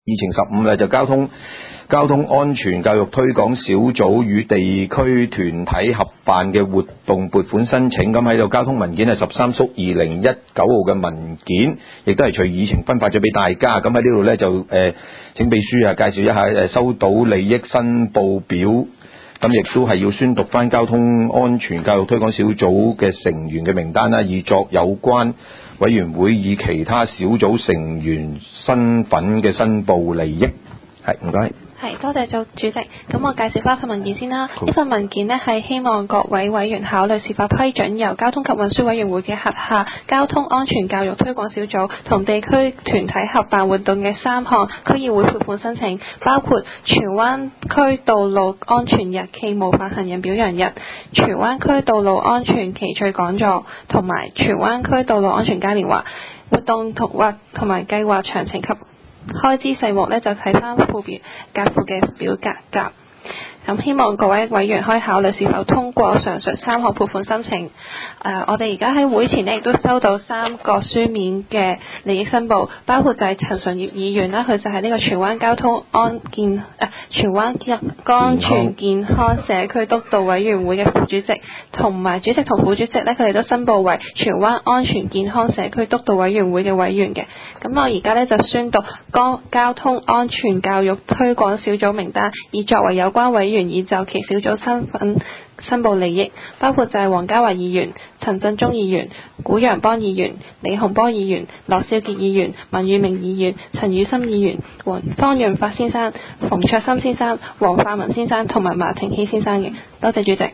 議程15咧就交通安全教育推廣小組與地區團體合辦嘅活動撥款申請，咁喺度交通文件係13/2019號嘅文件，亦都係隨議程分發咗俾大家。咁喺呢度咧就請秘書介紹一下收到利益申報表，咁亦都係要宣讀翻交通安全教育推廣小組嘅成員嘅名單啦，以作有關委員會以其他小組成員身份嘅申報利益。係，唔該。 係，多謝主席。咁我介紹翻份文件先啦。呢份文件呢係希望各位委員考慮是否批准由交通及運輸委員會嘅轄下交通安全教育推廣小組同地區團體合辦活動嘅3項區議會撥款申請，包括荃灣區道路安全日暨模範行人表揚日、荃灣區道路安全奇趣講座同埋荃灣區道路安全嘉年華活動同埋計劃詳情及開支細目呢，就睇翻附嘅表格。咁希望各位委員可以考慮是否通過上述3項撥款申請。我哋而家喺會前呢，亦都收到3個書面嘅利益申報，包括就係陳純業議員啦，佢就係呢個荃灣荃灣安全健康社區督導委員會嘅副主席，同埋主席同副主席呢，佢哋都申報為荃灣安全健康社區督導委員會嘅委員嘅。咁我而家呢，就宣讀交通安全教育推廣小組名單，以作為有關委員以就其小組身份申報利益，包括就係黃家華議員、陳振中議員、古陽邦議員、李洪波議員、羅少傑議員、文裕明議員、陳宇森議員、方潤發先生、馮卓森先生、黃化文先生同埋馬庭希先生嘅。多謝主席。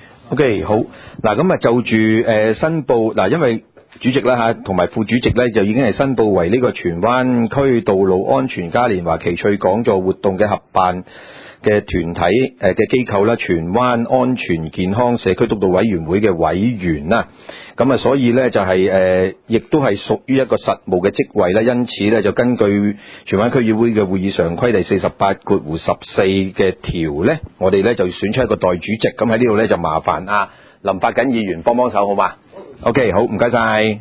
OK， 好。嗱，咁啊就住申報嗱，因為主席啦同埋副主席咧就已經係申報為呢個荃灣區道路安全嘉年華奇趣講座活動嘅合辦嘅團體嘅機構啦，荃灣安全健康社區督導委員會嘅委員啦，咁啊所以咧就係亦都係屬於一個實務嘅職位啦，因此咧就根據荃灣區議會嘅會議常規第48/14嘅條咧，我哋咧就選出一個代主席，咁喺呢度咧就麻煩林發瑾議員幫手好嘛？ OK， 好，唔該晒。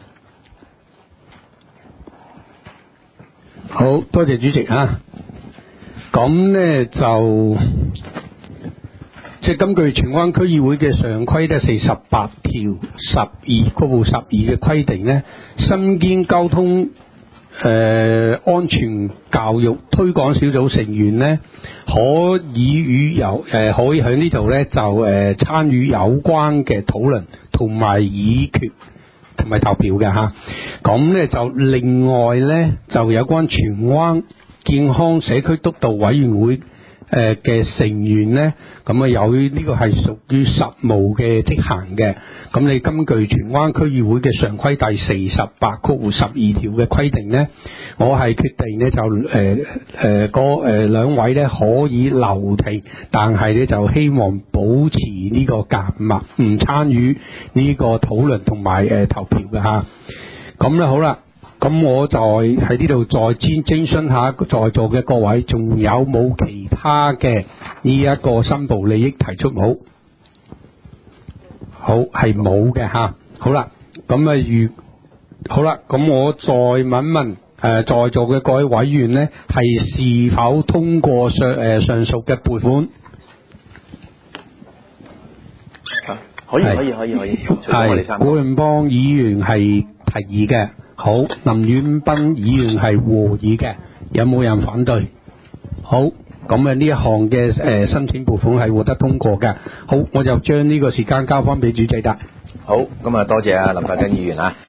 好多謝主席啊。咁呢就即係根據荃灣區議會嘅常規咧48條12嘅規定呢，身兼交通安全教育推廣小組成員呢，可以喺呢度呢就參與有關嘅討論同埋議決同埋投票嘅吓。咁呢就另外呢就有關荃灣健康社區督導委員會嘅成員呢，咁啊由於呢個係屬於實務嘅職銜嘅，咁你根據荃灣區議會嘅常規第48/12條嘅規定呢，我係決定呢就兩位呢可以留停，但係呢就希望保持呢個緘默，唔參與呢個討論同埋投票嘅吓。咁呢好啦。咁我就喺呢度再徵詢下在座嘅各位，仲有冇其他嘅呢一個申報利益提出冇？好，係冇嘅吓。好啦，咁好啦，咁我再問在座嘅各位委員呢，係是否通過上述嘅撥款？ 可以。係古潤邦議員係提議嘅。好，林遠斌議員係和議嘅，有冇人反對？好，咁呢一項嘅申請撥款係獲得通過嘅。好，我就將呢個時間交翻俾主席啦。 好，咁啊多謝林發瑾議員啊。